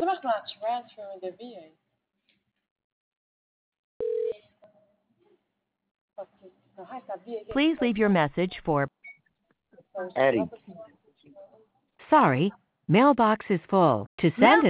macht man einen Transfer mit der VA? Was heißt das VA? Please leave your message for Eddie. Sorry, mailbox is full. To send